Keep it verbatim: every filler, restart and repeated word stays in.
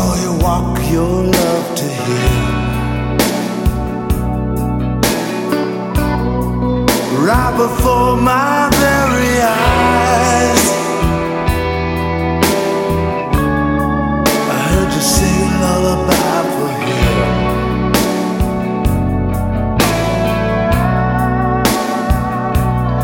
saw you walk your love to him. Right before my very eyes, I heard you sing a lullaby.